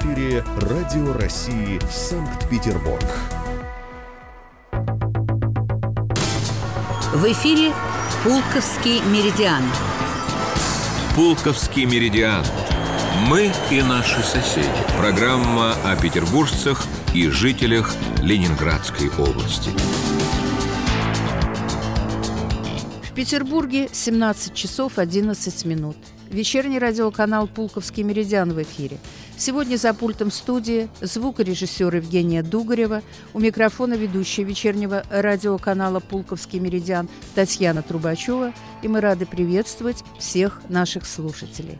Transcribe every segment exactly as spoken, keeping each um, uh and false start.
эфире Радио России Санкт-Петербург. В эфире «Пулковский меридиан». «Пулковский меридиан». Мы и наши соседи. Программа о петербуржцах и жителях Ленинградской области. В Петербурге семнадцать часов одиннадцать минут. Вечерний радиоканал «Пулковский меридиан» в эфире. Сегодня за пультом студии звукорежиссер Евгения Дугарева, у микрофона ведущая вечернего радиоканала «Пулковский меридиан» Татьяна Трубачева, и мы рады приветствовать всех наших слушателей.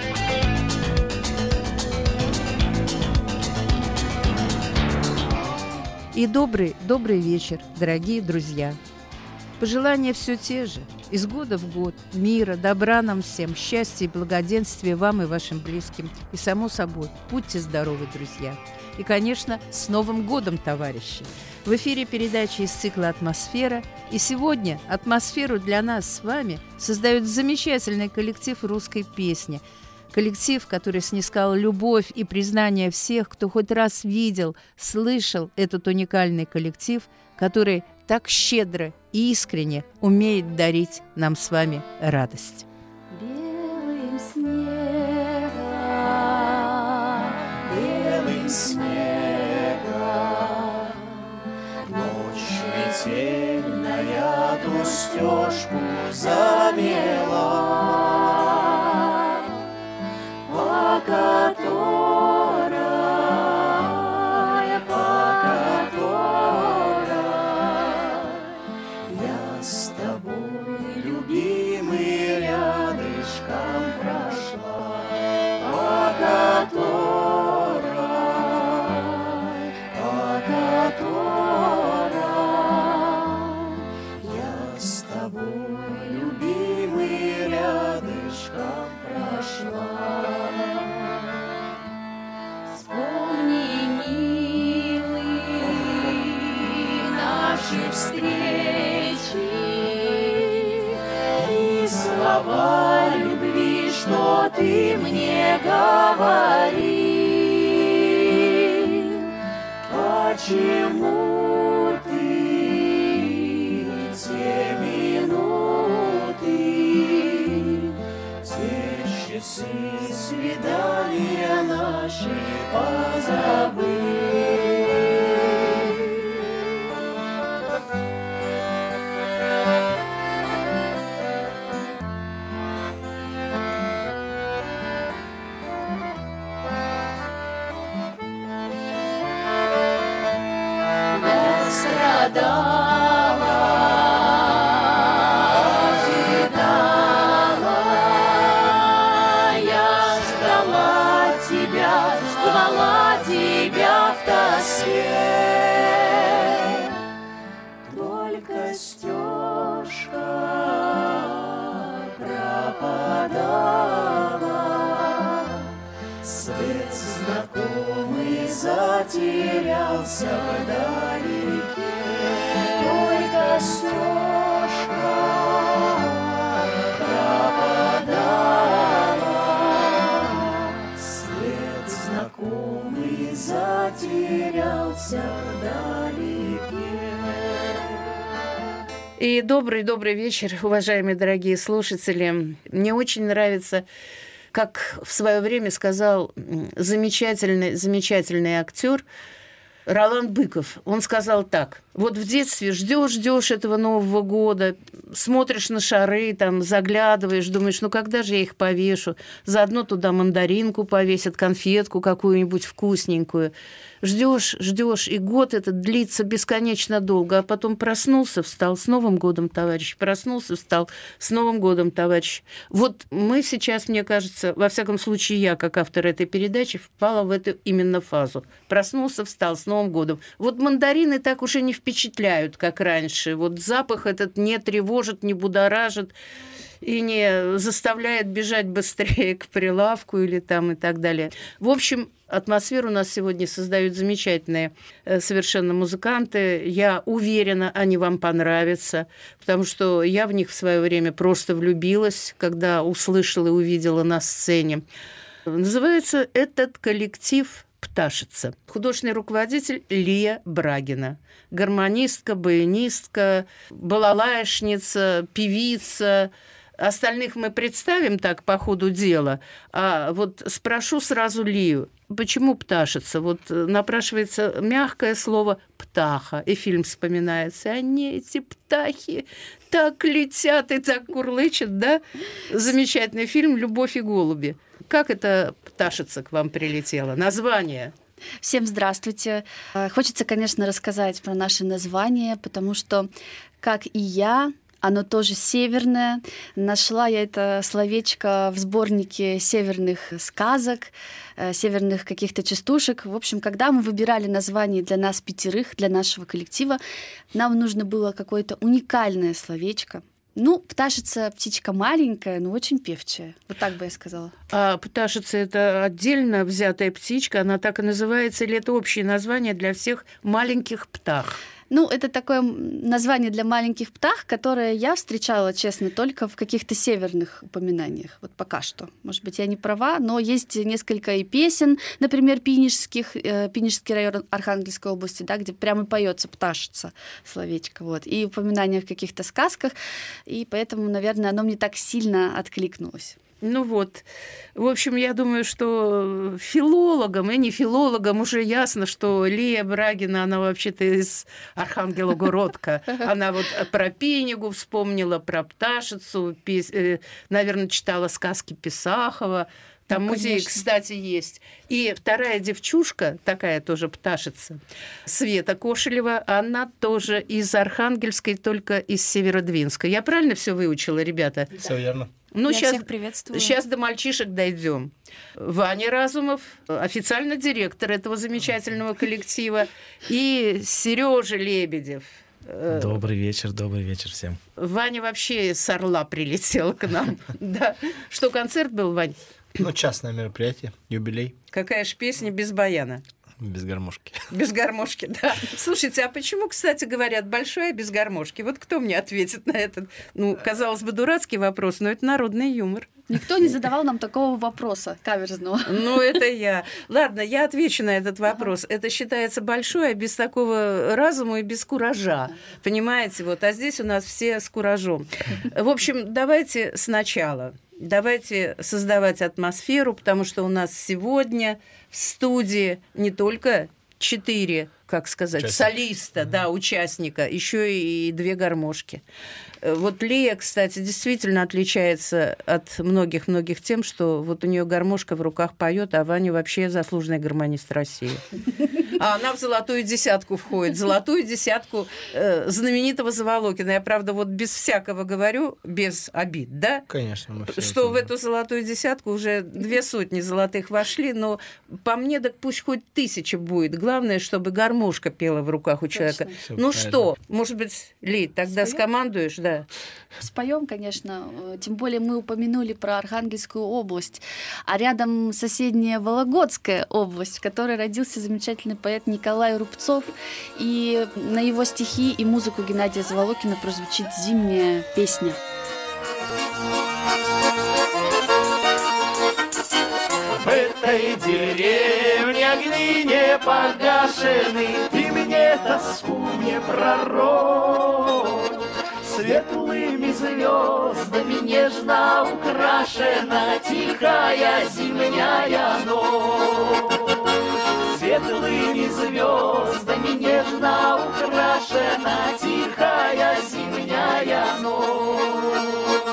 И добрый, добрый вечер, дорогие друзья. Пожелания все те же. Из года в год мира, добра нам всем, счастья и благоденствия вам и вашим близким. И, само собой, будьте здоровы, друзья. И, конечно, с Новым годом, товарищи! В эфире передача из цикла «Атмосфера». И сегодня атмосферу для нас с вами создает замечательный коллектив русской песни. Коллектив, который снискал любовь и признание всех, кто хоть раз видел, слышал этот уникальный коллектив, который так щедро и искренне умеет дарить нам с вами радость. Белым снегом, белым снегом, ночь метельная ту стежку замела, по которой, по которой я с тобой, любимый, рядышком прошла, по которой, по которой я с тобой, любимый, рядышком прошла. Встречи и слова любви, что ты мне говорил. Почему ты те минуты, те часы свидания наши позабыл? Страдала, ожидала, я ждала тебя, ждала тебя в тоске. Только стежка пропадала, свет знакомый затерялся вдалеке. Только стежка пропадала, свет знакомый затерялся вдалеке. И добрый-добрый вечер, уважаемые дорогие слушатели. Мне очень нравится, как в свое время сказал замечательный, замечательный актер Ролан Быков. Он сказал так: вот в детстве ждешь-ждешь этого Нового года, смотришь на шары, там, заглядываешь, думаешь, ну когда же я их повешу? Заодно туда мандаринку повесят, конфетку какую-нибудь вкусненькую. Ждешь, ждешь, и год этот длится бесконечно долго, а потом проснулся, встал, с Новым годом, товарищ, проснулся, встал, с Новым годом, товарищ. Вот мы сейчас, мне кажется, во всяком случае я, как автор этой передачи, впала в эту именно фазу. Проснулся, встал, с Новым годом. Вот мандарины так уже не впечатляют, как раньше. Вот запах этот не тревожит, не будоражит и не заставляет бежать быстрее к прилавку или там и так далее. В общем, атмосферу у нас сегодня создают замечательные совершенно музыканты. Я уверена, они вам понравятся, потому что я в них в свое время просто влюбилась, когда услышала и увидела на сцене. Называется этот коллектив «Пташица». Художественный руководитель Лия Брагина. Гармонистка, баянистка, балалайшница, певица. Остальных мы представим так по ходу дела. А вот спрошу сразу Лию, почему «Пташица»? Вот напрашивается мягкое слово «птаха», и фильм вспоминается. Они, эти птахи, так летят и так курлычат, да? Замечательный фильм «Любовь и голуби». Как эта «Пташица» к вам прилетела? Название? Всем здравствуйте. Хочется, конечно, рассказать про наше название, потому что, как и я, оно тоже северное. Нашла я это словечко в сборнике северных сказок, северных каких-то частушек. В общем, когда мы выбирали название для нас пятерых, для нашего коллектива, нам нужно было какое-то уникальное словечко. Ну, «Пташица» — птичка маленькая, но очень певчая. Вот так бы я сказала. А «Пташица» — это отдельно взятая птичка, она так и называется, или это общее название для всех маленьких птах? Ну, это такое название для маленьких птах, которое я встречала, честно, только в каких-то северных упоминаниях. Вот пока что. Может быть, я не права, но есть несколько и песен, например, Пинежских, э, Пинежский район Архангельской области, да, где прямо поется «Пташица» словечко. Вот. И упоминания в каких-то сказках. И поэтому, наверное, оно мне так сильно откликнулось. Ну вот, в общем, я думаю, что филологам и не филологам уже ясно, что Лия Брагина, она вообще-то из Архангелогородка. Она вот про Пинегу вспомнила, про «Пташицу», наверное, читала сказки Писахова. Там ну, музей, кстати, есть. И вторая девчушка, такая тоже «Пташица», Света Кошелева, она тоже из Архангельской, только из Северодвинска. Я правильно все выучила, ребята? Все верно. Ну, Я сейчас, всех приветствую. Сейчас до мальчишек дойдем. Ваня Разумов, официально директор этого замечательного коллектива, и Сережа Лебедев. Добрый вечер, добрый вечер всем. Ваня вообще с Орла прилетел к нам. Да. Что, концерт был, Вань? Ну, частное мероприятие, юбилей. Какая ж песня без баяна? Без гармошки. Без гармошки, да. Слушайте, а почему, кстати, говорят большая без гармошки? Вот кто мне ответит на этот, ну, казалось бы, дурацкий вопрос, но это народный юмор. Никто не задавал нам такого вопроса каверзного. Ну, это я. Ладно, я отвечу на этот вопрос. Это считается большое без такого разума и без куража. Понимаете? Вот, а здесь у нас все с куражом. В общем, давайте сначала. Давайте создавать атмосферу, потому что у нас сегодня в студии не только четыре, как сказать, Участник. солиста, да, участника, еще и две гармошки. Вот Лия, кстати, действительно отличается от многих-многих тем, что вот у нее гармошка в руках поет, а Ваня вообще заслуженный гармонист России. А она в золотую десятку входит, золотую десятку э, знаменитого Заволокина. Я, правда, вот без всякого говорю, без обид, да? Конечно. Мы все что это... в эту золотую десятку уже две сотни золотых вошли, но по мне так пусть хоть тысяча будет. Главное, чтобы гармошка пела в руках у человека. Всё ну правильно. Что, может быть, Ли, тогда Споём? скомандуешь, да? Споем, конечно. Тем более мы упомянули про Архангельскую область, а рядом соседняя Вологодская область, в которой родился замечательный поэт Николай Рубцов, и на его стихи и музыку Геннадия Заволокина прозвучит «Зимняя песня». В этой деревне огни не погашены, ты мне тоску не пророк. Светлыми звездами нежно украшена тихая зимняя ночь. Светлыми звездами нежно украшена тихая зимняя ночь.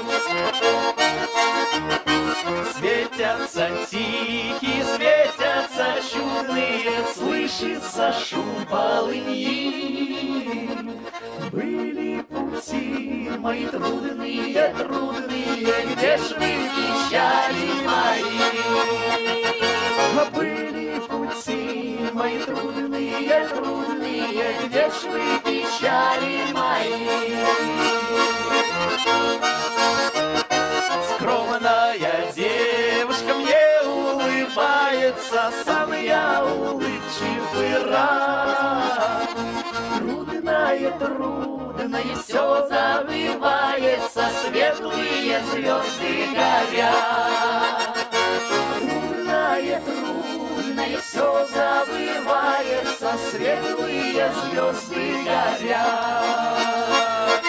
Светятся тихие, светятся чудные, слышится шум полыньи. Были пути мои трудные, трудные, где ж вы, печали мои? Были пути мои трудные, трудные, где ж вы, печали мои? Скромная девушка мне улыбается, сам я улыбчив и рад. Трудное, трудное, все забывается, светлые звезды горят. Трудное, трудное, все забывается. звезды горят.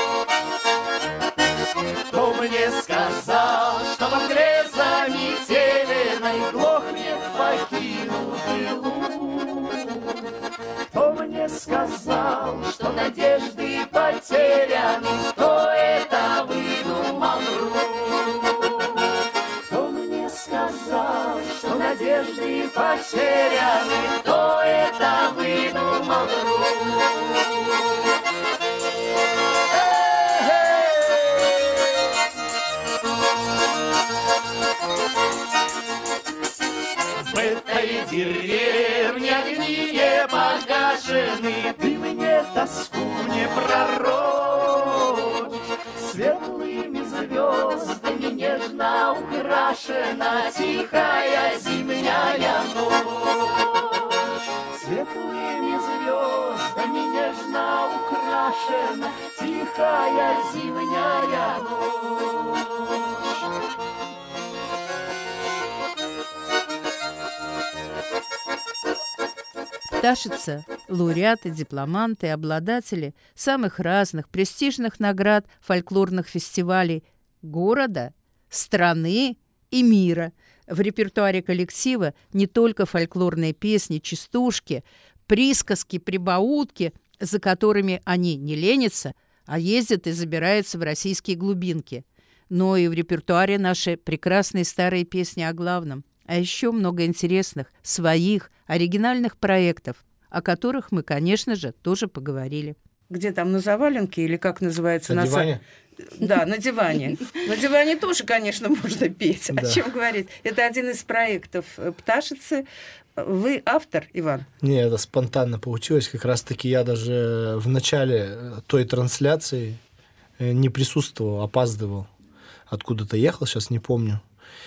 Кто мне сказал, что в мгле заметеленной глохнет покинутый луг? Кто мне сказал, что надежды потеряны? Кто это выдумал друг? Кто мне сказал, что надежды потеряны? Кто это выдумал друг? В этой деревне огни не погашены, ты мне тоску не пророчь. Светлыми звездами нежно украшена тихая зимняя ночь. Светлыми звездами нежно украшена тихая зимняя ночь. Пташица – лауреаты, дипломанты, обладатели самых разных престижных наград фольклорных фестивалей города, страны и мира. В репертуаре коллектива не только фольклорные песни, частушки, присказки, прибаутки, за которыми они не ленятся, а ездят и забираются в российские глубинки. Но и в репертуаре наши прекрасные старые песни о главном. А еще много интересных, своих, оригинальных проектов, о которых мы, конечно же, тоже поговорили. Где там, на заваленке или как называется? На диване? Да, на диване. На диване тоже, конечно, можно петь. О чем говорить? Это один из проектов «Пташицы». Вы автор, Иван? Не, это спонтанно получилось. Как раз-таки я даже в начале той трансляции не присутствовал, опаздывал. Откуда-то ехал, сейчас не помню.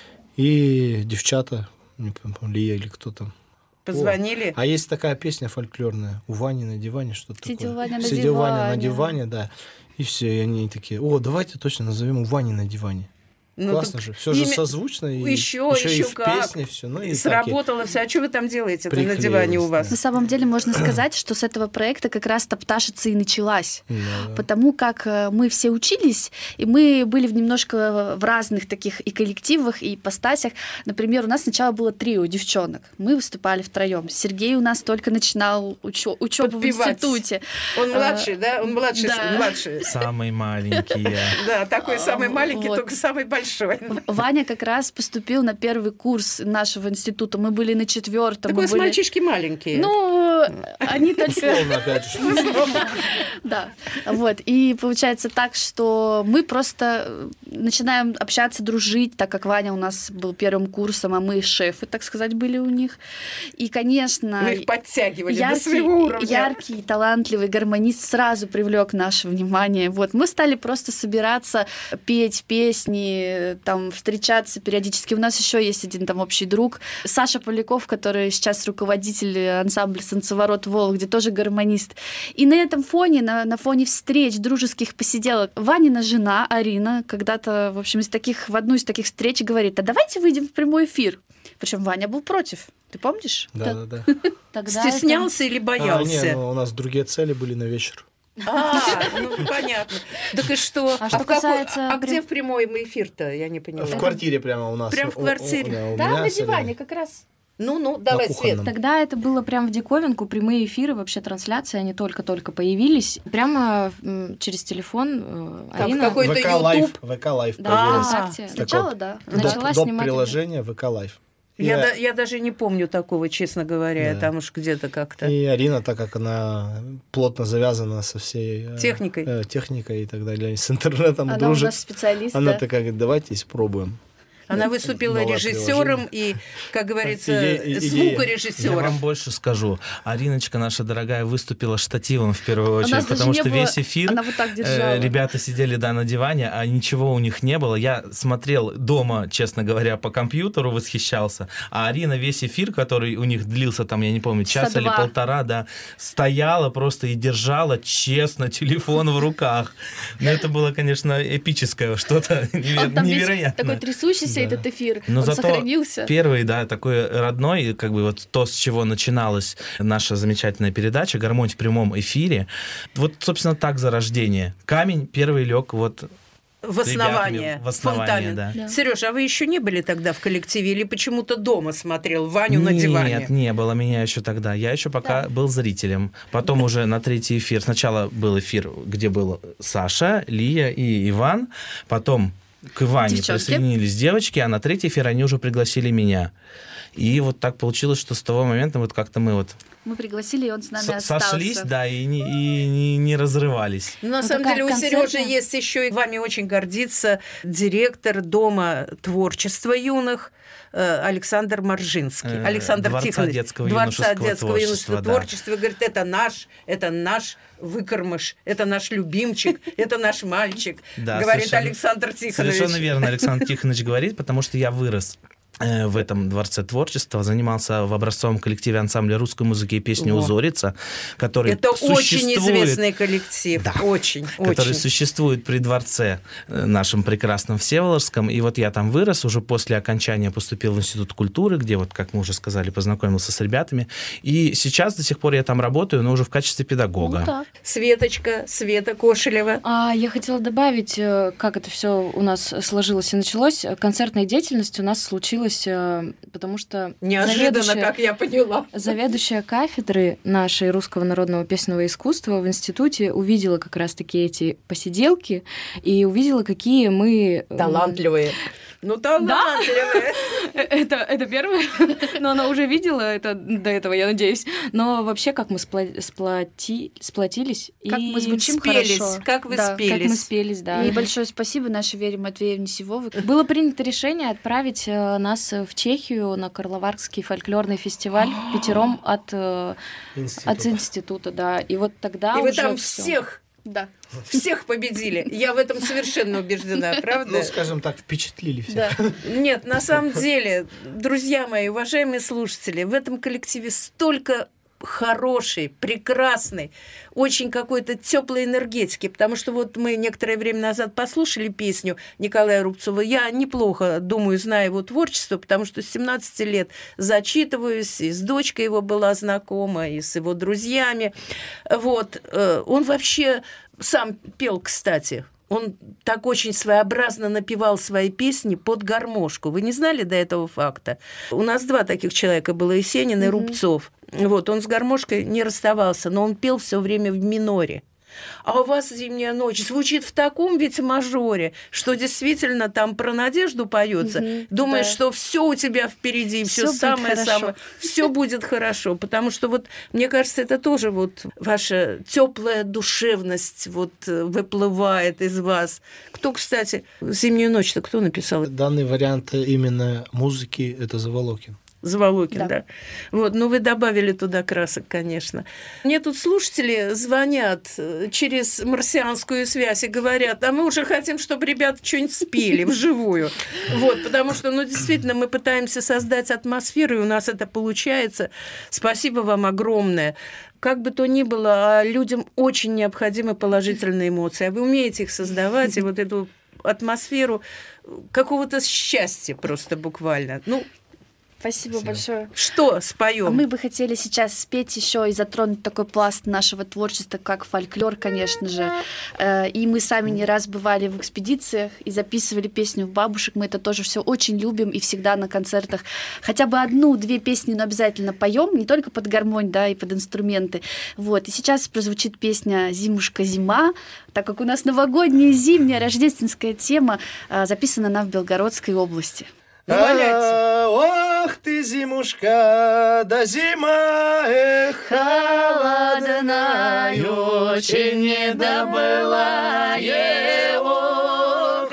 И девчата, не помню, Лия или кто там. Позвонили. О, а есть такая песня фольклорная «У Вани на диване», что-то Сидел такое. Ваня на Сидел диване. Ваня на диване, да. И все, и они такие: о, давайте точно назовем «У Вани на диване». Ну, классно же. Все же созвучно. И еще, еще, еще и в как. песне все. Ну, и сработало все. А что вы там делаете на диване у вас? На самом деле можно сказать, что с этого проекта как раз-то «Пташица» и началась. Да. Потому как мы все учились, и мы были в немножко в разных таких и коллективах, и ипостасях. Например, у нас сначала было трио девчонок. Мы выступали втроем. Сергей у нас только начинал учё- учебу в институте. Он младший, да? Он младший. Да. младший. Самый маленький. Да, такой самый маленький, Вот. только самый большой. Ваня как раз поступил на первый курс нашего института. Мы были на четвертом. Так у вас были... мальчишки маленькие. Ну, они только... Условно, опять же. Да, вот. И получается так, что мы просто начинаем общаться, дружить, так как Ваня у нас был первым курсом, а мы шефы, так сказать, были у них. И, конечно... Мы их подтягивали яркий, до своего уровня. Яркий, талантливый гармонист сразу привлек наше внимание. Вот. Мы стали просто собираться, петь песни, там, встречаться периодически. У нас еще есть один там общий друг, Саша Поляков, который сейчас руководитель ансамбля «Солнцеворот Волк», где тоже гармонист. И на этом фоне, на, на фоне встреч, дружеских посиделок, Ванина жена Арина когда-то, в общем, из таких, в одну из таких встреч говорит: а давайте выйдем в прямой эфир. Причем Ваня был против. Ты помнишь? Да, да, да. Тогда Стеснялся или А, боялся? не, ну, у нас другие цели были на вечер. А, ну понятно. Так и что? А что в какой- касается а где прям- в прямой эфир-то? Я не поняла. В квартире прямо у нас. Прям в У- у- квартире? да, у Да, меня на с Ариной. диване как раз. Ну-ну, давай, Свет. кухонном. Тогда это было прям в диковинку, прямые эфиры, вообще трансляции, они только-только появились. Прямо м, через телефон э, Как Арина... какой-то ВК Лайв, YouTube. ВК Лайв Да, появилось. ВКонтакте. Сначала, Так да. вот, Начала доп- доп. снимать приложение ВК Лайв. И, Я, да- я даже не помню такого, честно говоря. Да. Там уж где-то как-то. и Арина, так как она плотно завязана со всей э, Техникой. э, техникой и так далее, с интернетом Она у дружит, нас специалист. она да. такая говорит: давайте испробуем. Она выступила Новое режиссером и, как говорится, Иде- идея. Я звукорежиссером. вам больше скажу. Ариночка наша дорогая выступила штативом в первую У нас очередь, даже потому не что было- весь эфир Она вот так э, держала. ребята сидели, да, на диване, а ничего у них не было. Я смотрел дома, честно говоря, по компьютеру, восхищался. А Арина весь эфир, который у них длился, там, я не помню, час Часа или два. полтора, да, стояла просто и держала честно телефон в руках. Но это было, конечно, эпическое что-то Он там весь невероятное. такой трясущийся, вообще да. этот эфир, Но он зато сохранился. Первый, да, такой родной, как бы вот то, с чего начиналась наша замечательная передача «Гармонь в прямом эфире». Вот, собственно, так зарождение. Камень первый лег вот... В основание, в основание, фундамент. да. Да. Сереж, а вы еще не были тогда в коллективе или почему-то дома смотрел Ваню Нет, на диване? Нет, не было меня еще тогда. Я еще пока Да. был зрителем. Потом уже на третий эфир. Сначала был эфир, где был Саша, Лия и Иван. Потом к Иване Девчонки. присоединились девочки, а на третий эфир они уже пригласили меня. И вот так получилось, что с того момента вот как-то мы вот Мы пригласили, и он с нами с- остался. сошлись, да, и не, и не, не разрывались. Ну, на Ну, самом такая деле у концертная. Сережи есть еще и вами очень гордится директор Дома творчества юных э, Александр Маржинский. Э, Александр Дворца Тихонович. детского Дворца юношеского детского творчества, юношеского да. творчества. Говорит, это наш, это наш выкормыш, это наш любимчик, это наш мальчик, Да, говорит совершенно- Александр Тихонович. Совершенно верно Александр Тихонович говорит, потому что я вырос э, в этом Дворце творчества, занимался в образцовом коллективе ансамбля русской музыки и песни Во. «Узорица», который Это очень существует, известный коллектив. Да. Очень, который очень. существует при дворце э, нашем прекрасном Всеволожском. И вот я там вырос, уже после окончания поступил в Институт культуры, где, вот, как мы уже сказали, познакомился с ребятами. И сейчас до сих пор я там работаю, но уже в качестве педагога. Ну, так. Светочка, Света Кошелева. А я хотела добавить, э, как это все у нас сложилось и началось. Концертная деятельность у нас случилась, э, потому что Неожиданно, заведующая- как я поняла. Заведующая кафедры нашей русского народного песенного искусства в институте увидела как раз-таки эти посиделки и увидела, какие мы... э, Талантливые. Ну, талантливые. Это, это первое, но она уже видела это до этого, я надеюсь. Но вообще, как мы спла- сплоти- сплотились Как и мы звучим спелись, хорошо. как вы Да. как спелись. мы спелись, да. И большое спасибо нашей Вере Матвеевне Сивовой. Было принято решение отправить э, нас в Чехию на Карловарский фольклорный фестиваль пятером от, э, Институт. от института, да. И вот тогда И вы уже там всё. всех, Да. всех победили. Я в этом совершенно убеждена, правда? Ну, скажем так, впечатлили всех. Да. Нет, на самом деле, друзья мои, уважаемые слушатели, в этом коллективе столько хорошей, прекрасной, очень какой-то теплой энергетики, потому что вот мы некоторое время назад послушали песню Николая Рубцова. Я неплохо, думаю, знаю его творчество, потому что с семнадцати лет зачитываюсь, и с дочкой его была знакома, и с его друзьями. Вот. э, Он вообще сам пел, кстати. Он так очень своеобразно напевал свои песни под гармошку. Вы не знали до этого факта? У нас два таких человека было, Есенин и Рубцов. Вот, он с гармошкой не расставался, но он пел все время в миноре. А у вас «Зимняя ночь» звучит в таком ведь мажоре, что действительно там про надежду поется. Мгм, Думаешь, да. что все у тебя впереди, Всё все будет самое-самое, хорошо. все будет хорошо. Потому что вот, мне кажется, это тоже вот ваша теплая душевность вот э, выплывает из вас. Кто, кстати, «Зимнюю ночь»-то кто написал? Данный вариант именно музыки — это Заволокин. Заволокин, да. Да. Вот, ну вы добавили туда красок, конечно. Мне тут слушатели звонят э, через марсианскую связь и говорят, а мы уже хотим, чтобы ребята что-нибудь спели вживую. Вот, потому что, ну, действительно, мы пытаемся создать атмосферу, и у нас это получается. Спасибо вам огромное. Как бы то ни было, а людям очень необходимы положительные эмоции. А вы умеете их создавать, и вот эту атмосферу какого-то счастья просто буквально. Ну, Спасибо большое. что А споем? мы бы хотели сейчас спеть еще и затронуть такой пласт нашего творчества, как фольклор, конечно же. Э, И мы сами не раз бывали в экспедициях и записывали песню в бабушек. Мы это тоже все очень любим и всегда на концертах хотя бы одну-две песни, но обязательно поем, не только под гармонь, да, и под инструменты. Вот. И сейчас прозвучит песня «Зимушка, зима», так как у нас новогодняя, зимняя, рождественская тема, э, записана она в Белгородской области. Ну, валяйте. А, ох ты, зимушка, да зима, эх, холодная, очень не добыла, ох,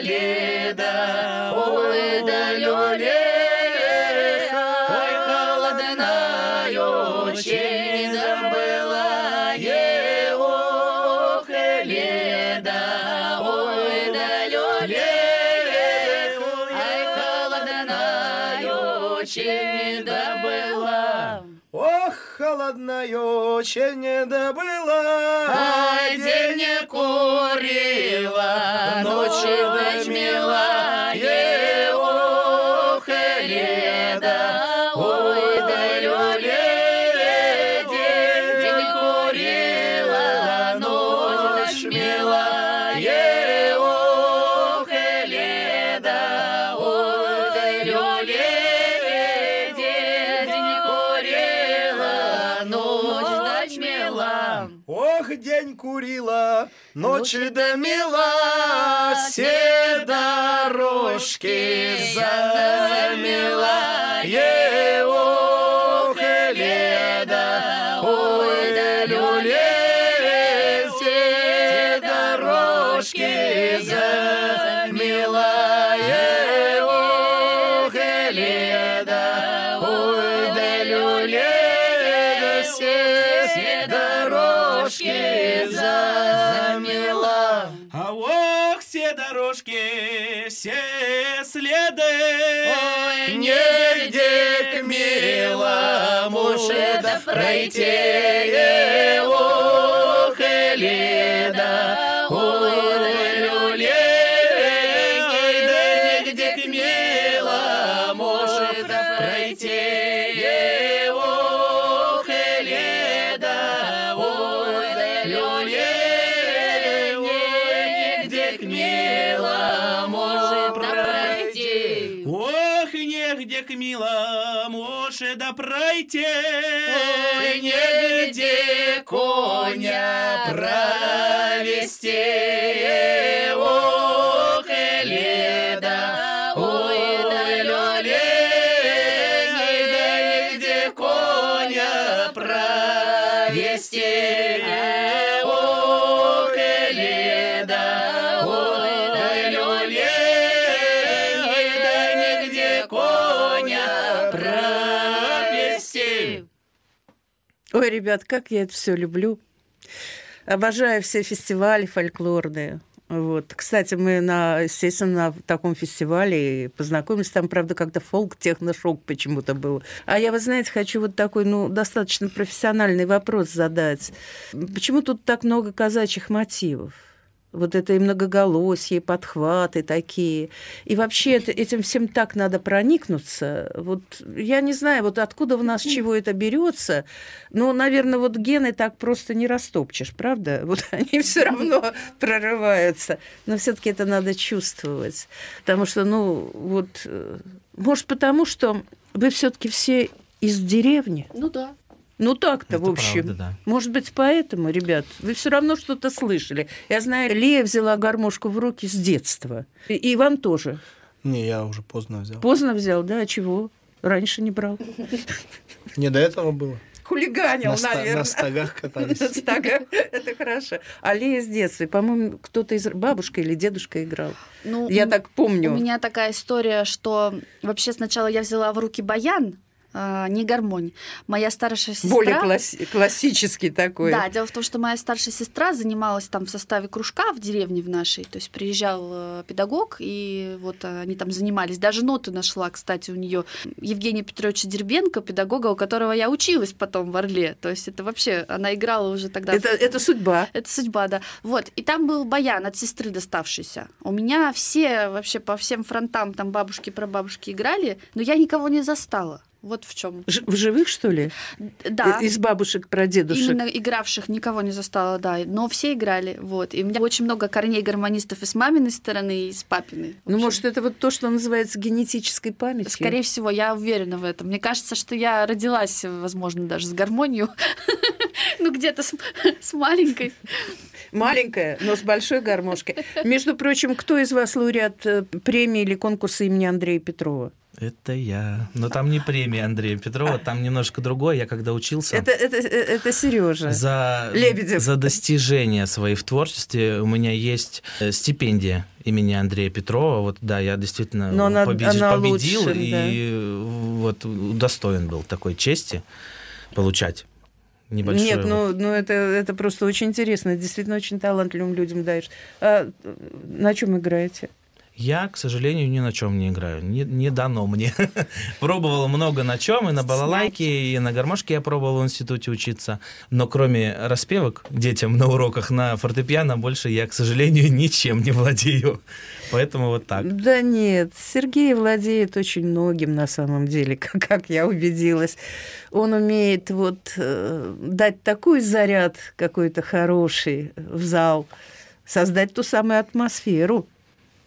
леда, ой, да люлеха, ой, холодная, очень не добыла, ох, леда, ой, да люлеха. Очень не добыла. Ох, холодная, очень не добыла. А день не курила, ночью дочмела. день курила, ночи домела, все дорожки замела. Ох, леда, ой, да люле, все дорожки замела. Ох, леда, ой, да люле, все дорожки замела. А ох, все дорожки, все следы, ой, негде к милому да пройти. Ох, леда, ой, люле, да негде к милому да пройти. Ох, леда, ой, люле, негде к милому пройти. ох, и негде к милому да пройти. Ой, негде коня провести. Ох, леда, ой, да люле, негде коня провести. Ох, леда, ой, да люле, негде коня провести. Ой, ребят, как я это все люблю. Обожаю все фестивали фольклорные. Вот. Кстати, мы, на, естественно, на таком фестивале познакомились. Там, правда, как-то фолк-техно-шок почему-то был. А я, вы знаете, хочу вот такой, ну, достаточно профессиональный вопрос задать. Почему тут так много казачьих мотивов? Вот это и многоголосие, и подхваты такие. И вообще это, этим всем так надо проникнуться. Вот я не знаю, вот откуда в нас чего это берется. Но, наверное, вот гены так просто не растопчешь, правда? Вот они все равно прорываются. Но все-таки это надо чувствовать. Потому что, ну, вот, может, потому что вы все-таки все из деревни? Ну да. Ну так-то, Это в общем. правда, да. Может быть, поэтому, ребят, вы все равно что-то слышали. Я знаю, Лея взяла гармошку в руки с детства. И Иван тоже. Не, я уже поздно взял. Поздно взял, да? А чего? Раньше не брал. Не до этого было. Хулиганил, на наверное. На стогах катались. На стогах. Это хорошо. А Лея с детства. По-моему, кто-то из бабушка или дедушка играл. Ну, я так помню. У меня такая история, что вообще сначала я взяла в руки баян, не гармонь. Моя старшая сестра... Более класс... классический такой. Да, дело в том, что моя старшая сестра занималась там в составе кружка в деревне в нашей. То есть приезжал педагог, и вот они там занимались. Даже ноты нашла, кстати, у нее Евгения Петровича Дербенко, педагога, у которого я училась потом в Орле. То есть это вообще... Она играла уже тогда... Это, это судьба. Это судьба, да. Вот. И там был баян от сестры доставшийся. У меня все вообще по всем фронтам там бабушки, прабабушки играли, но я никого не застала. Вот в чем. В живых, что ли? Да. Из бабушек, прадедушек? Именно игравших никого не застала, да. Но все играли. Вот. И у меня очень много корней гармонистов и с маминой стороны, и с папиной. Ну, может, это вот то, что называется генетической памятью? Скорее всего, я уверена в этом. Мне кажется, что я родилась, возможно, даже с гармонией. Ну, где-то с маленькой. Маленькая, но с большой гармошкой. Между прочим, кто из вас лауреат премии или конкурса имени Андрея Петрова? Это я. Но там не премия Андрея Петрова, там немножко другое. Я когда учился... Это, это, это Сережа за, Лебедев. За достижения свои в творчестве у меня есть стипендия имени Андрея Петрова. Вот, да, я действительно Но она, победил, она победил лучше, и да. Вот удостоен был такой чести получать. Небольшое. Нет, ну, ну это, это просто очень интересно. Действительно, очень талантливым людям даешь. А на чем играете? Я, к сожалению, ни на чем не играю. Не, не дано мне. Пробовал много на чем, и на балалайке, и на гармошке я пробовал в институте учиться. Но кроме распевок детям на уроках на фортепиано, больше я, к сожалению, ничем не владею. Поэтому вот так. Да нет, Сергей владеет очень многим на самом деле, как, как я убедилась. Он умеет вот э, дать такой заряд какой-то хороший в зал, создать ту самую атмосферу.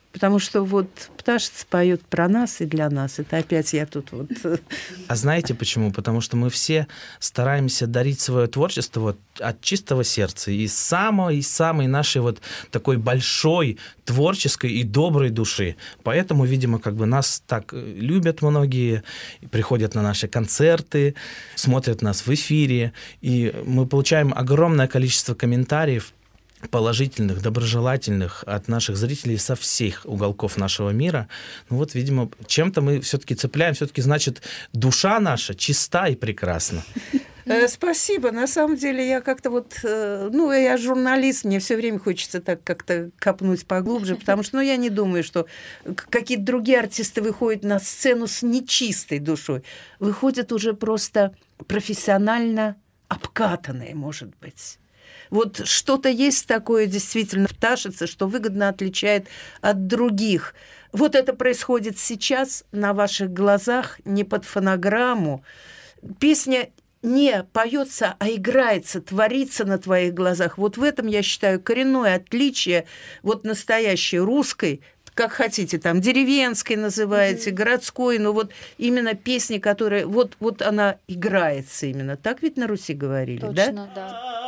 Потому что вот пташица поет про нас и для нас. Это опять я тут вот... А знаете почему? Потому что мы все стараемся дарить свое творчество вот от чистого сердца, из самой, из самой нашей вот такой большой творческой и доброй души. Поэтому, видимо, как бы нас так любят многие, приходят на наши концерты, смотрят нас в эфире, и мы получаем огромное количество комментариев, положительных, доброжелательных от наших зрителей со всех уголков нашего мира. Ну вот, видимо, чем-то мы все-таки цепляем, все-таки, значит, душа наша чиста и прекрасна. Спасибо. На самом деле я как-то вот... Ну, я журналист, мне все время хочется так как-то копнуть поглубже, потому что, ну, я не думаю, что какие-то другие артисты выходят на сцену с нечистой душой. Выходят уже просто профессионально обкатанные, может быть. Вот что-то есть такое действительно в пташице, что выгодно отличает от других. Вот это происходит сейчас на ваших глазах, не под фонограмму. Песня не поется, а играется, творится на твоих глазах. Вот в этом, я считаю, коренное отличие вот настоящей русской, как хотите, там, деревенской называете, mm-hmm. городской, но вот именно песни, которая, вот, вот она играется именно. Так ведь на Руси говорили, Точно, да? Точно, да.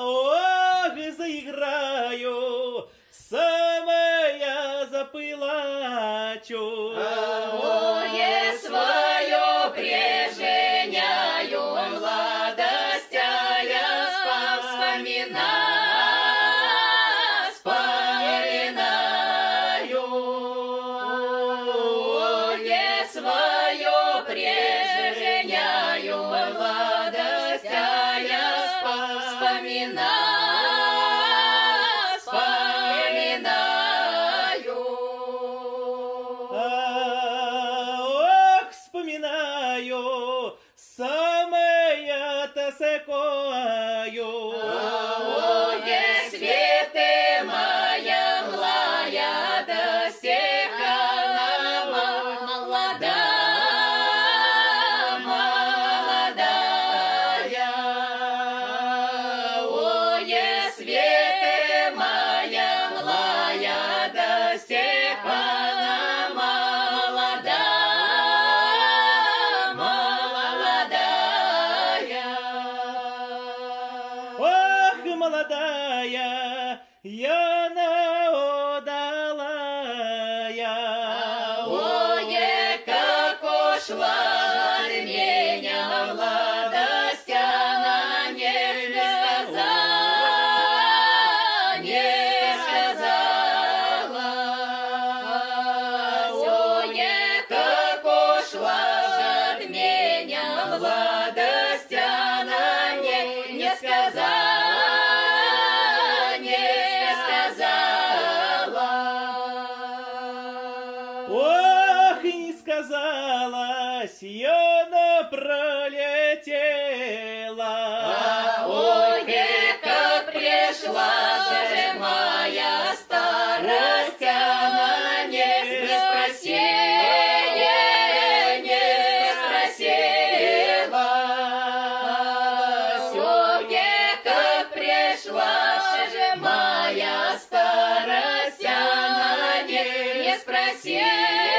Заиграю, самая запылачу. Ое свое преженяю, младость я вспоминаю, вспоминаю. Ое свое преженяю, младость я вспоминаю. Молодая, я на удалая. Ое, как ушла от меня младость, она не сказала, не сказала. Ое, как ушла от меня младость, она не, не сказала. Сиона пролетела. Ой, как пришла же моя старость, она не спросила, не спросила. Ой, как пришла же моя старость, она не, не спросила.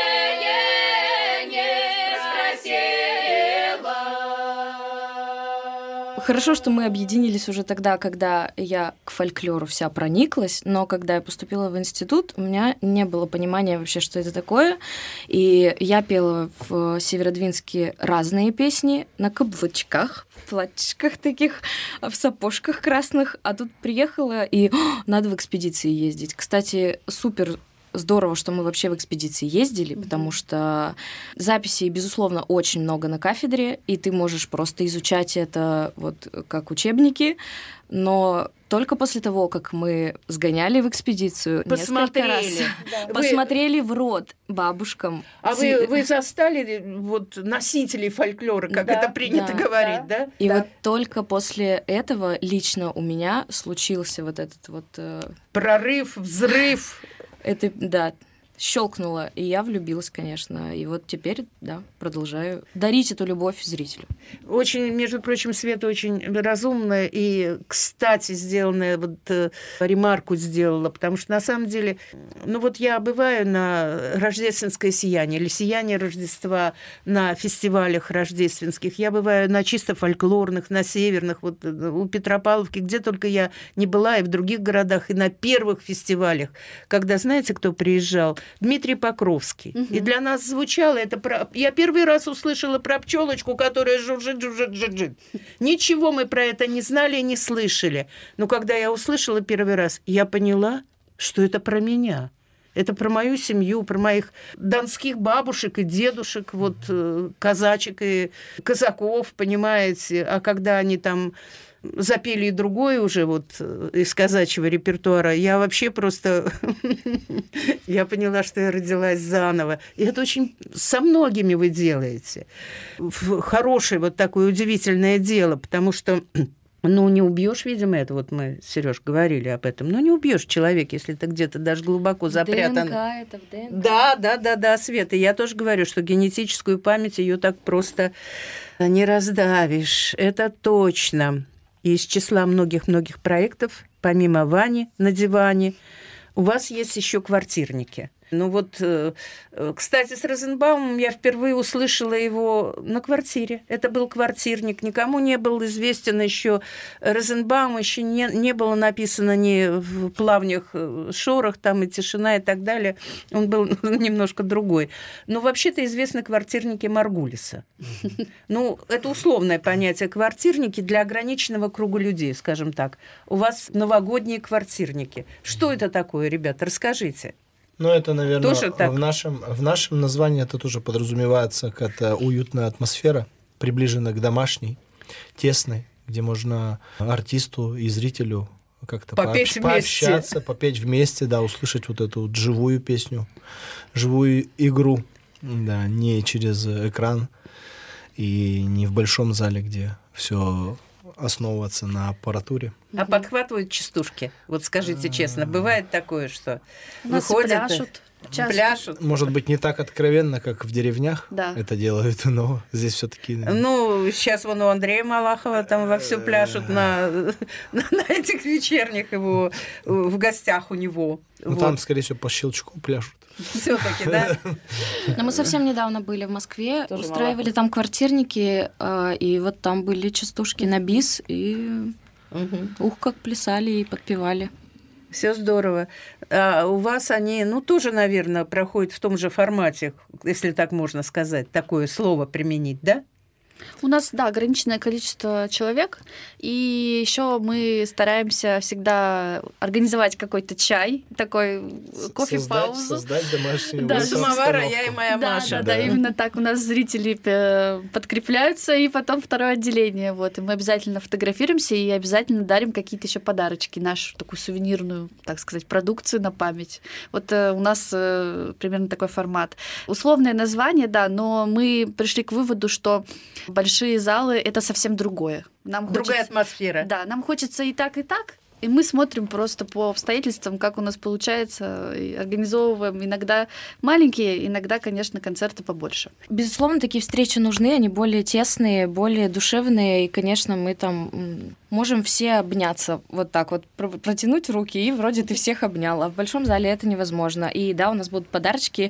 Хорошо, что мы объединились уже тогда, когда я к фольклору вся прониклась, но когда я поступила в институт, у меня не было понимания вообще, что это такое. И я пела в Северодвинске разные песни на каблучках, в платьишках таких, в сапожках красных. А тут приехала, и о, надо в экспедиции ездить. Кстати, супер здорово, что мы вообще в экспедиции ездили, mm-hmm. потому что записей, безусловно, очень много на кафедре, и ты можешь просто изучать это вот как учебники, но только после того, как мы сгоняли в экспедицию, посмотрели, несколько раз, да. посмотрели в рот бабушкам. А вы, вы застали вот носителей фольклора, как да, это принято да, говорить, да? да? И да. вот только после этого лично у меня случился вот этот вот... Прорыв, взрыв. Это, да. щелкнуло, и я влюбилась, конечно. И вот теперь, да, продолжаю дарить эту любовь зрителю. Очень, между прочим, Света очень разумная и, кстати, сделанная, вот э, ремарку сделала, потому что, на самом деле, ну вот я бываю на рождественское сияние или сияние Рождества на фестивалях рождественских, я бываю на чисто фольклорных, на северных, вот у Петропавловки, где только я не была, и в других городах, и на первых фестивалях, когда, знаете, кто приезжал? Дмитрий Покровский. Угу. И для нас звучало это... Про... Я первый раз услышала про пчелочку, которая жужжит, жужжит, жужжит. Ничего мы про это не знали и не слышали. Но когда я услышала первый раз, я поняла, что это про меня. Это про мою семью, про моих донских бабушек и дедушек, вот казачек и казаков, понимаете. А когда они там запели и другое уже вот из казачьего репертуара, я вообще просто... Я поняла, что я родилась заново. И это очень со многими вы делаете. Хорошее вот такое удивительное дело, потому что... Ну, не убьешь, видимо, это вот мы, Сереж, говорили об этом. Ну, не убьешь человека, если ты где-то даже глубоко запрятан. ДНК это в ДНК. Да, да, да, да, Света. Я тоже говорю, что генетическую память ее так просто не раздавишь. Это точно. И из числа многих-многих проектов, помимо Вани на диване, у вас есть еще квартирники. Ну вот, кстати, с Розенбаумом я впервые услышала его на квартире. Это был квартирник. Никому не был известен еще Розенбаум, еще не, не было написано ни в плавнях шорох, там и тишина и так далее. Он был немножко другой. Но вообще-то известны квартирники Маргулиса. Ну, это условное понятие квартирники для ограниченного круга людей, скажем так. У вас новогодние квартирники. Что это такое, ребята? Расскажите. Ну, это, наверное, в нашем, в нашем названии это тоже подразумевается какая-то уютная атмосфера, приближенная к домашней, тесной, где можно артисту и зрителю как-то попеть пообщ- пообщаться, попеть вместе, да, услышать вот эту вот живую песню, живую игру, да, не через экран и не в большом зале, где все основываться на аппаратуре. А подхватывают частушки? Вот скажите честно, бывает такое, что у нас выходят, пляшут, пляшут? Может быть, не так откровенно, как в деревнях да. это делают, но здесь все-таки... Ну, сейчас вон у Андрея Малахова там вовсю пляшут на, на, на этих вечерних его в гостях у него. Ну, вот. Там, скорее всего, по щелчку пляшут. Все-таки, да? Но мы совсем недавно были в Москве, Тоже устраивали Малахов. там квартирники, и вот там были частушки на бис, и угу. ух, как плясали и подпевали. Все здорово. А у вас они, ну, тоже, наверное, проходят в том же формате, если так можно сказать, такое слово применить, да? У нас, да, ограниченное количество человек, и еще мы стараемся всегда организовать какой-то чай, такой кофе-паузу. Создать, создать домашнюю да, самовара я и моя да, Маша. Да, да, да, именно так у нас зрители подкрепляются, и потом второе отделение. Вот, и мы обязательно фотографируемся и обязательно дарим какие-то еще подарочки, нашу такую сувенирную, так сказать, продукцию на память. Вот э, у нас э, примерно такой формат. Условное название, да, но мы пришли к выводу, что большие залы — это совсем другое. Нам Другая хочется, атмосфера. Да, нам хочется и так, и так. И мы смотрим просто по обстоятельствам, как у нас получается, и организовываем иногда маленькие, иногда, конечно, концерты побольше. Безусловно, такие встречи нужны, они более тесные, более душевные, и, конечно, мы там можем все обняться, вот так вот, протянуть руки, и вроде ты всех обнял, а в большом зале это невозможно. И да, у нас будут подарочки,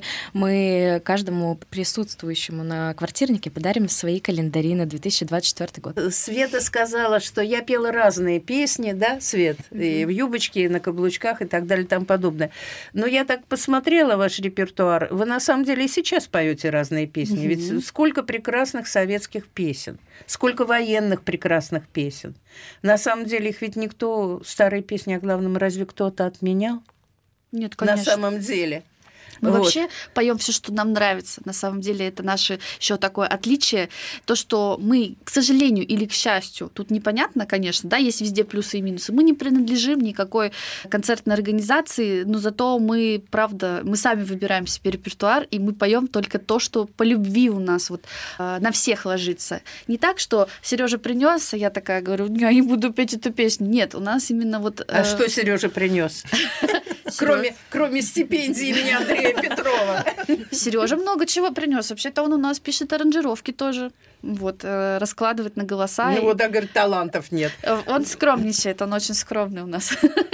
мы каждому присутствующему на квартирнике подарим свои календари на две тысячи двадцать четвёртый год. Света сказала, что я пела разные песни, да, Свет? И в юбочке, и на каблучках, и так далее, и тому подобное. Но я так посмотрела ваш репертуар. Вы на самом деле и сейчас поете разные песни. Mm-hmm. Ведь сколько прекрасных советских песен, сколько военных прекрасных песен. На самом деле их ведь никто, старые песни о главном, разве кто-то отменял? Нет, конечно. На самом деле. Мы вот. вообще поем все, что нам нравится. На самом деле это наше еще такое отличие. То, что мы, к сожалению или к счастью, тут непонятно, конечно, да, есть везде плюсы и минусы. Мы не принадлежим никакой концертной организации, но зато мы, правда, мы сами выбираем себе репертуар, и мы поем только то, что по любви у нас вот на всех ложится. Не так, что Сережа принес, а я такая говорю, я не буду петь эту песню. Нет, у нас именно вот. А э... что Сережа принес? Кроме, кроме стипендии имени Андрея Петрова. Сережа много чего принес. Вообще-то он у нас пишет аранжировки тоже. Вот, э, раскладывает на голоса. У него, да, говорит, талантов нет. Он скромничает, он очень скромный у нас.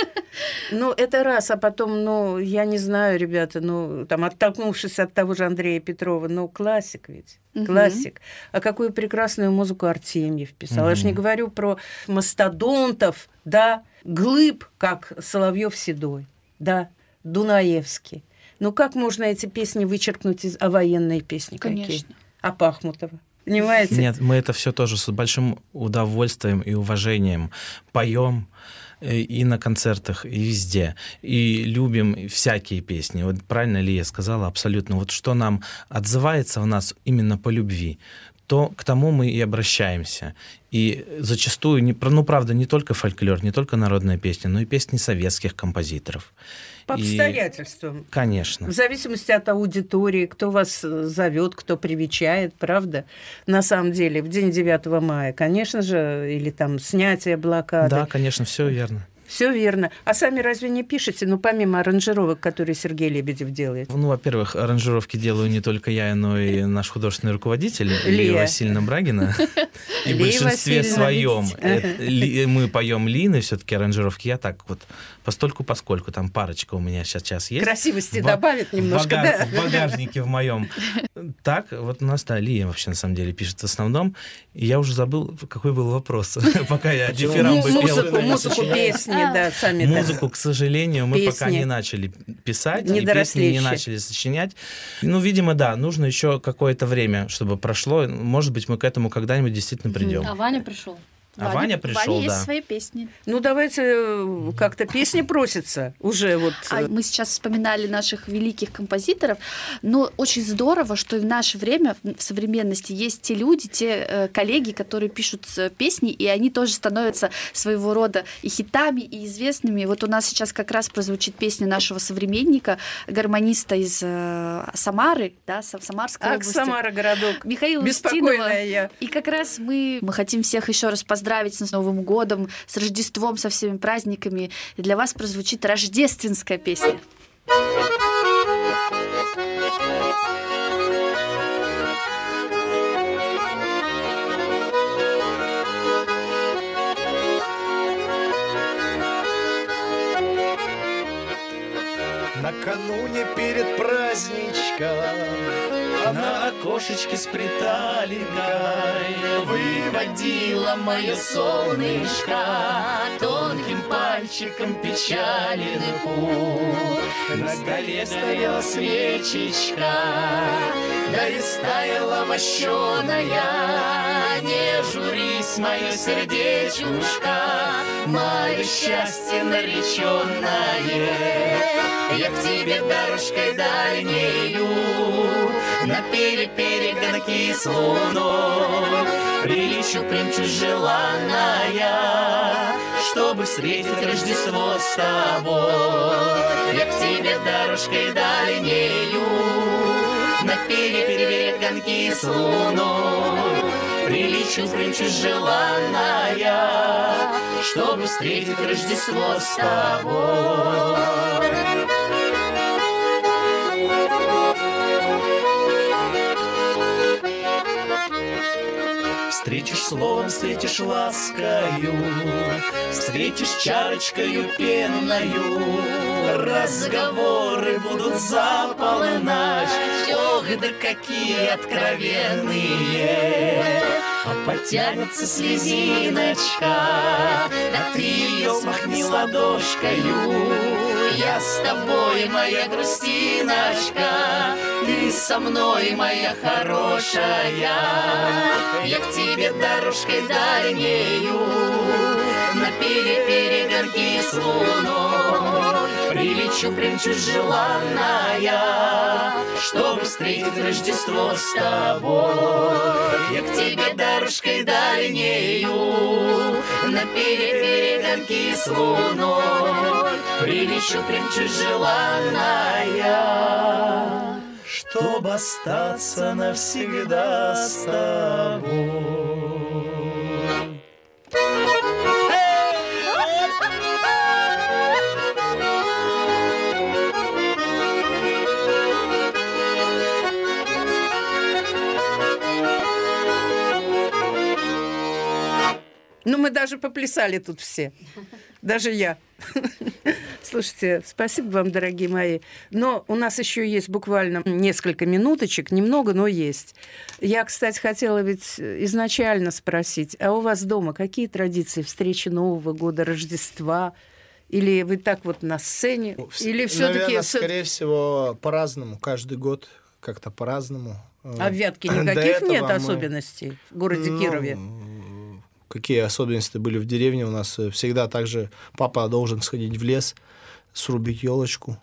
Ну, это раз, а потом, ну, я не знаю, ребята, ну, там, оттолкнувшись от того же Андрея Петрова, ну, классик ведь, угу. классик. А какую прекрасную музыку Артемьев писал. Угу. Я же не говорю про мастодонтов, да, глыб, как Соловьев-Седой, да, Дунаевский. Ну, как можно эти песни вычеркнуть из... А военные песни Конечно. какие? А Пахмутова? Понимаете? Нет, мы это все тоже с большим удовольствием и уважением поем и на концертах, и везде. И любим всякие песни. Вот правильно ли я сказала? Абсолютно. Вот что нам отзывается в нас именно по любви, то к тому мы и обращаемся. И зачастую, не, ну, правда, не только фольклор, не только народная песня, но и песни советских композиторов. По и... обстоятельствам. Конечно. В зависимости от аудитории, кто вас зовет, кто привечает, правда? На самом деле, в день девятого мая, конечно же, или там снятие блокады. Да, конечно, все верно. Все верно. А сами разве не пишете, ну, помимо аранжировок, которые Сергей Лебедев делает? Ну, во-первых, аранжировки делаю не только я, но и наш художественный руководитель Лия, Лия Васильевна Брагина. И в большинстве своем мы поем Лины, все-таки аранжировки. Я так вот постольку-поскольку, там парочка у меня сейчас есть. Красивости добавит немножко, да? В багажнике в моем. Так, вот у нас, да, Лия вообще на самом деле пишет в основном. И я уже забыл, какой был вопрос, пока я дифирамбы пел. Музыку, песни. Да, сами музыку, к сожалению, мы песни. Пока не начали писать, и песни не начали сочинять. Ну, видимо, да, нужно еще какое-то время, чтобы прошло. Может быть, мы к этому когда-нибудь действительно придем. А Ваня пришел. А Ваня, Ваня пришел, Ваня да. есть свои песни. Ну, давайте как-то песни просятся уже вот. А мы сейчас вспоминали наших великих композиторов, но очень здорово, что и в наше время, в современности, есть те люди, те э, коллеги, которые пишут песни, и они тоже становятся своего рода и хитами, и известными. Вот у нас сейчас как раз прозвучит песня нашего современника, гармониста из э, Самары, да, Самарской Ах, области. Самара, городок. Михаила Устинова. Я. И как раз мы, мы хотим всех еще раз поздравить с Новым годом, с Рождеством, со всеми праздниками. И для вас прозвучит рождественская песня. Накануне перед праздничком на окошечке с приталинкой выводила мое солнышко тонким пальчиком печальный путь. На столе стояла свечечка, да и стаяла вощеная. Не журись, мое сердечушка, мое счастье нареченное. Я к тебе дорожкой дальнею на переперегонки с луной прилечу, примчу желанная, чтобы встретить Рождество с тобой. Я к тебе дорожкой дальнею на переперегонки с луной прилечу, примчу желанная, чтобы встретить Рождество с тобой. Встретишь словом, встретишь ласкою, встретишь чарочкою пенною. Разговоры будут заполнать, ох, да какие откровенные. А потянется слезиночка, да ты ее смахни ладошкою. Я с тобой, моя грустиночка, ты со мной, моя хорошая. Я к тебе дорожкой дальнею на переперегонки с луной прилечу, примчу желанная, чтобы встретить Рождество с тобой. Я к тебе дорожкой дальнею на переперегонки с луной прилечу, примчу желанная, чтобы остаться навсегда с тобой. Ну, мы даже поплясали тут все. Даже я. Слушайте, спасибо вам, дорогие мои. Но у нас еще есть буквально несколько минуточек, немного, но есть. Я, кстати, хотела ведь изначально спросить, а у вас дома какие традиции встречи Нового года, Рождества? Или вы так вот на сцене? Или все-таки... Наверное, скорее всего, по-разному. Каждый год как-то по-разному. А в Вятке никаких нет мы... особенностей в городе ну... Кирове? Какие особенности были в деревне у нас? Всегда также папа должен сходить в лес, срубить елочку.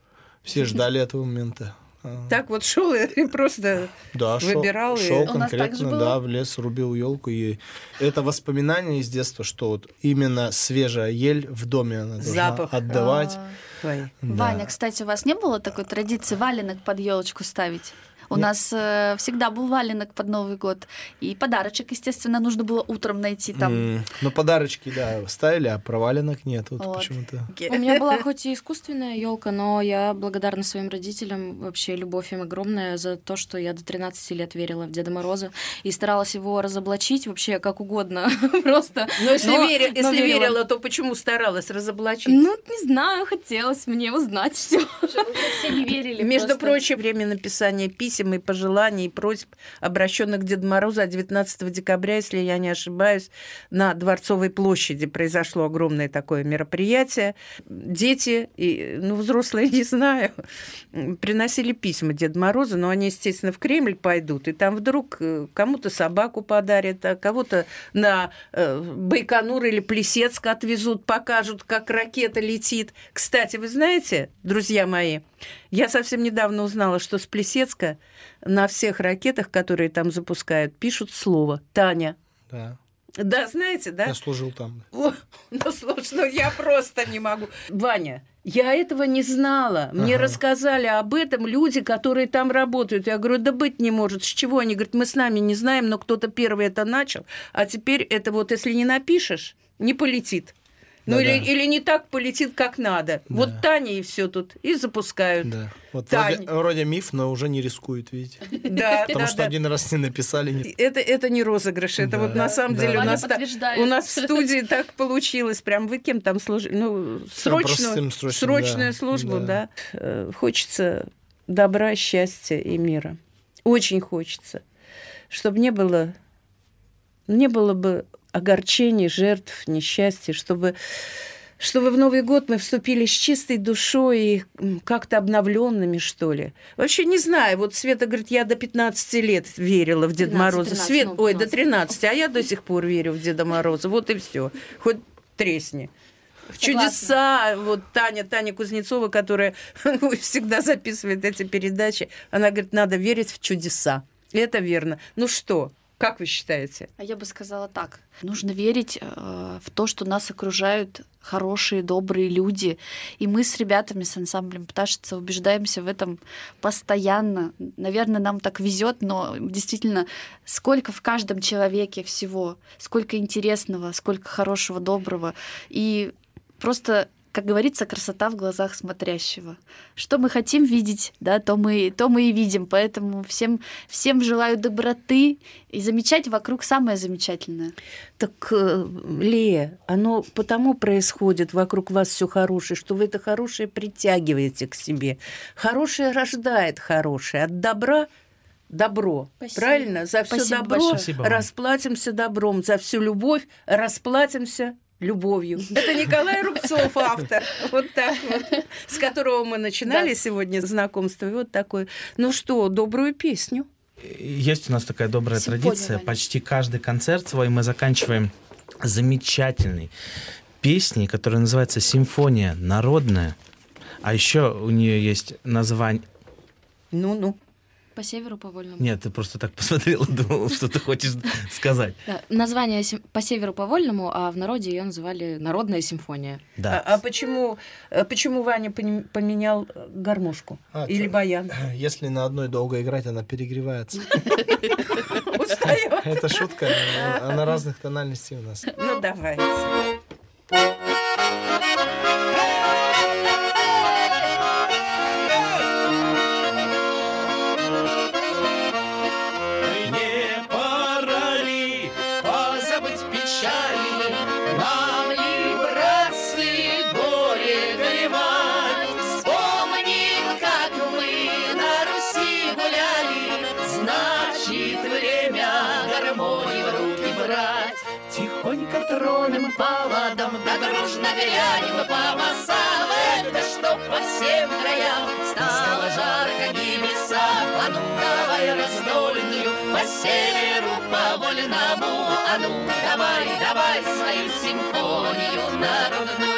Все ждали этого момента. Так вот шел и просто да, выбирал. Шел, и... шел конкретно, да, в лес, рубил елку. И это воспоминание из детства, что вот именно свежая ель в доме она должна Запах. отдавать. Да. Ваня, кстати, у вас не было такой традиции валенок под елочку ставить? У Нет. нас э, всегда был валенок под Новый год. И подарочек, естественно, нужно было утром найти там. Mm. Ну, подарочки, да, ставили, а про валенок нет. Вот вот. Почему-то. У меня была хоть и искусственная елка, но я благодарна своим родителям. Вообще, любовь им огромная за то, что я до тринадцати лет верила в Деда Мороза и старалась его разоблачить вообще как угодно. Просто. Но если, но, веря, но если верила. верила, то почему старалась разоблачить? Ну, не знаю, хотелось мне узнать все. Все не верили. Между прочим, время написания писем и пожеланий, и просьб, обращенных к Деду Морозу, девятнадцатого декабря, если я не ошибаюсь, на Дворцовой площади произошло огромное такое мероприятие. Дети, и, ну, взрослые, не знаю, приносили письма Деду Морозу, но они, естественно, в Кремль пойдут, и там вдруг кому-то собаку подарят, а кого-то на Байконур или Плесецк отвезут, покажут, как ракета летит. Кстати, вы знаете, друзья мои, я совсем недавно узнала, что с Плесецка на всех ракетах, которые там запускают, пишут слово «Таня». Да. Да, знаете, да? Я служил там. О, ну, слушай, ну я просто не могу. Ваня, я этого не знала. Мне ага. рассказали об этом люди, которые там работают. Я говорю, да быть не может. С чего? Они говорят, мы с нами не знаем, но кто-то первый это начал. А теперь это вот, если не напишешь, не полетит. Ну, да, или, да. или не так полетит, как надо. Да. Вот Таня и все тут. И запускают. Да. Вот вроде, вроде миф, но уже не рискует, видите. Да, Потому да, что да. один раз не написали. Не... Это, это не розыгрыш. Это да. вот на самом да. деле у нас, та, у нас в студии так получилось. Прям вы кем там служили? Ну, срочную, срочным, срочную да. службу, да. да. Хочется добра, счастья и мира. Очень хочется. Чтобы не было, не было бы огорчений, жертв, несчастья, чтобы, чтобы в Новый год мы вступили с чистой душой и как-то обновленными, что ли. Вообще не знаю. Вот Света говорит, я до пятнадцати лет верила в Деда Мороза. Свет... Ну, Ой, до тринадцати, а я до сих пор верю в Деда Мороза. Вот и все. Хоть тресни. В чудеса. Вот Таня, Таня Кузнецова, которая всегда записывает эти передачи, она говорит, надо верить в чудеса. И это верно. Ну что? Как вы считаете? А я бы сказала так. Нужно верить э, в то, что нас окружают хорошие, добрые люди. И мы с ребятами, с ансамблем «Пташица» убеждаемся в этом постоянно. Наверное, нам так везет, но действительно, сколько в каждом человеке всего, сколько интересного, сколько хорошего, доброго. И просто... Как говорится, красота в глазах смотрящего. Что мы хотим видеть, да, то мы, то мы и видим. Поэтому всем, всем желаю доброты и замечать вокруг самое замечательное. Так, Лея, оно потому происходит вокруг вас все хорошее, что вы это хорошее притягиваете к себе. Хорошее рождает хорошее. От добра добро. Спасибо. Правильно? За все добро расплатимся добром. За всю любовь расплатимся любовью. Это Николай Рубцов, автор. Вот так вот. С которого мы начинали да. сегодня знакомство. И вот такой. Ну что, добрую песню. Есть у нас такая добрая Симфония, традиция. Ваня. Почти каждый концерт свой мы заканчиваем замечательной песней, которая называется «Симфония народная». А еще у нее есть название... Ну-ну. По северу по вольному. Нет, ты просто так посмотрела, думала, что ты хочешь сказать. Да, название по северу по вольному, а в народе ее называли «Народная симфония». Да. А, а почему, почему Ваня поменял гармошку а, или баян? Если на одной долго играть, она перегревается. Устаёт. Это шутка, она разных тональностей у нас. Ну, давайте. Не пора ли позабыть печаль? брать. Тихонько тронем по ладам, да дружно грянем по басам. Это чтоб по всем краям стало жарко небеса. А ну давай раздольную по северу по вольному. А ну давай, давай свою симфонию народную.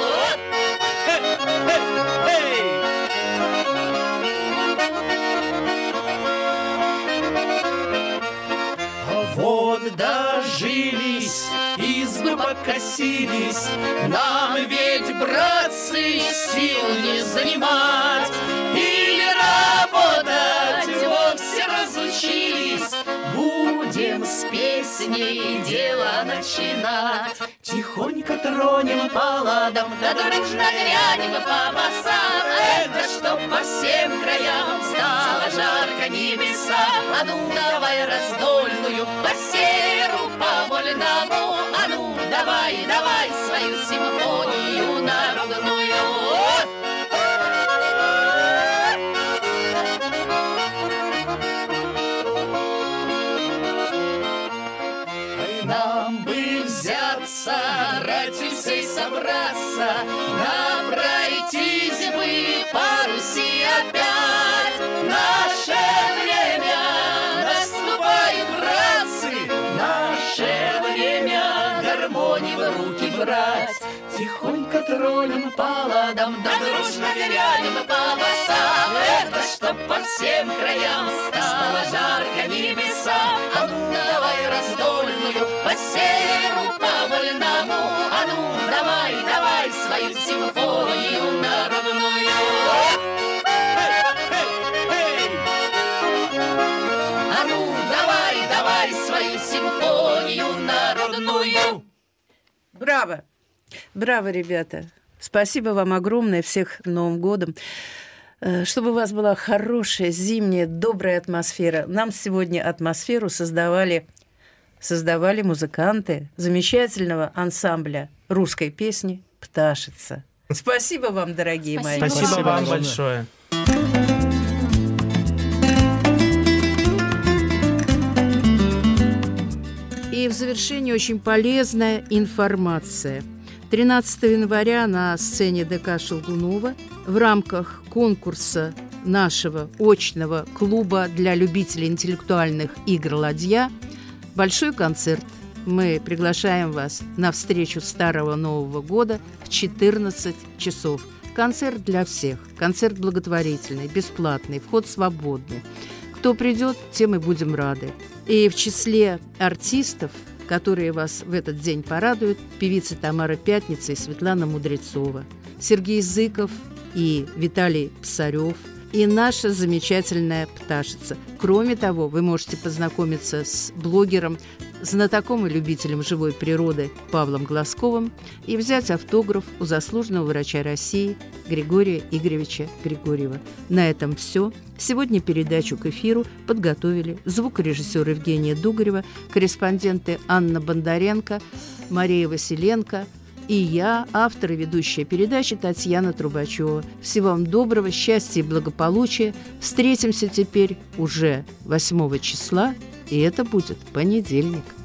Вот дожились, избы покосились, нам ведь, братцы, сил не занимать. Или работать вовсе разучились, будем с песней дело начинать. Тихонько тронем по ладам, да дружно грянем по басам. Это чтоб по всем краям стало жарко небеса. А ну давай раздольную по северу по вольному. А ну давай, давай свою симфонию народную. Нам бы взяться, ратью всей собраться, да пройтись бы по Руси опять. Наше время наступает, братцы, наше время гармонии в руки брать. Тихонько тронем по ладам, да дружно грянем по басам. Это чтоб по всем краям стало жарко небеса. А ну давай раздольную по северу по вольному. А ну давай, давай свою симфонию народную. А ну давай, давай свою симфонию народную. Браво! Браво, ребята! Спасибо вам огромное, всех Новым годом. Чтобы у вас была хорошая, зимняя, добрая атмосфера. Нам сегодня атмосферу создавали, создавали музыканты замечательного ансамбля русской песни «Пташица». Спасибо вам, дорогие мои. Спасибо, Спасибо вам большое. И в завершении очень полезная информация. тринадцатого января на сцене ДК Шелгунова в рамках конкурса нашего очного клуба для любителей интеллектуальных игр «Ладья» большой концерт. Мы приглашаем вас на встречу Старого Нового года в четырнадцать часов. Концерт для всех. Концерт благотворительный, бесплатный, вход свободный. Кто придет, тем и будем рады. И в числе артистов, которые вас в этот день порадуют, певицы Тамара Пятница и Светлана Мудрецова, Сергей Зыков и Виталий Псарев, и наша замечательная «Пташица». Кроме того, вы можете познакомиться с блогером, знатоком и любителем живой природы Павлом Глазковым и взять автограф у заслуженного врача России Григория Игоревича Григорьева. На этом все. Сегодня передачу к эфиру подготовили звукорежиссер Евгения Дугарева, корреспонденты Анна Бондаренко, Мария Василенко и я, автор и ведущая передачи Татьяна Трубачева. Всего вам доброго, счастья и благополучия. Встретимся теперь уже восьмого числа, и это будет понедельник.